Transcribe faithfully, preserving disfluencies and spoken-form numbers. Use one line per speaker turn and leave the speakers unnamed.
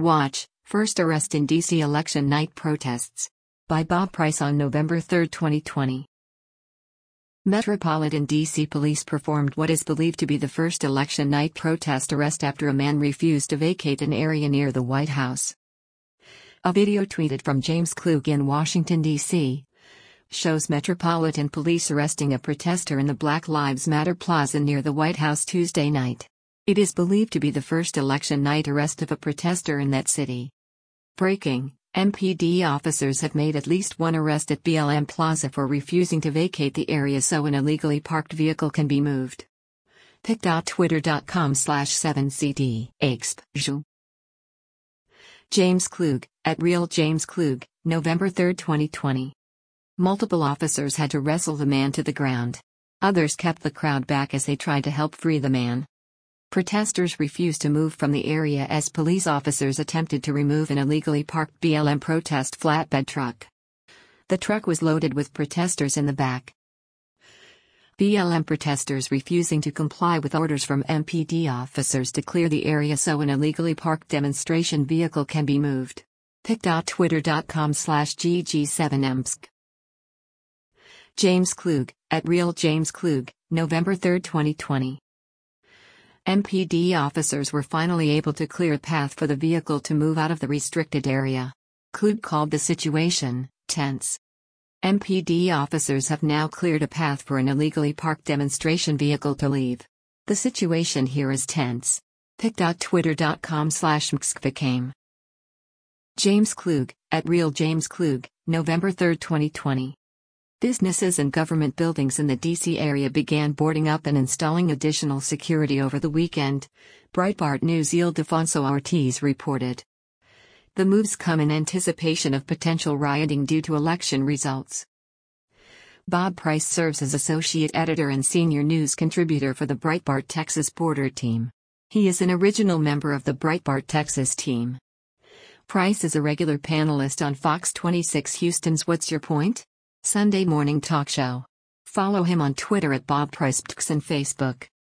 Watch, First Arrest in D C Election Night Protests. By Bob Price on November third, twenty twenty. Metropolitan D C police performed what is believed to be the first election night protest arrest after a man refused to vacate an area near the White House. A video tweeted from James Klug in Washington, D C shows Metropolitan Police arresting a protester in the Black Lives Matter Plaza near the White House Tuesday night. It is believed to be the first election night arrest of a protester in that city. Breaking: M P D officers have made at least one arrest at B L M Plaza for refusing to vacate the area so an illegally parked vehicle can be moved. pic dot twitter dot com slash seven C D exp. James Klug, at Real James Klug, November third, twenty twenty. Multiple officers had to wrestle the man to the ground. Others kept the crowd back as they tried to help free the man. Protesters refused to move from the area as police officers attempted to remove an illegally parked B L M protest flatbed truck. The truck was loaded with protesters in the back. B L M protesters refusing to comply with orders from M P D officers to clear the area so an illegally parked demonstration vehicle can be moved. pic dot twitter dot com slash G G seven M S K. James Klug, at Real James Klug, November third, twenty twenty. M P D officers were finally able to clear a path for the vehicle to move out of the restricted area. Klug called the situation tense. M P D officers have now cleared a path for an illegally parked demonstration vehicle to leave. The situation here is tense. pic dot twitter dot com slash M S K became. James Klug, at Real James Klug, November third, twenty twenty. Businesses and government buildings in the D C area began boarding up and installing additional security over the weekend, Breitbart News' Ildefonso Ortiz reported. The moves come in anticipation of potential rioting due to election results. Bob Price serves as associate editor and senior news contributor for the Breitbart Texas Border team. He is an original member of the Breitbart Texas team. Price is a regular panelist on Fox twenty-six Houston's What's Your Point? Sunday morning talk show. Follow him on Twitter at Bob Price and Facebook.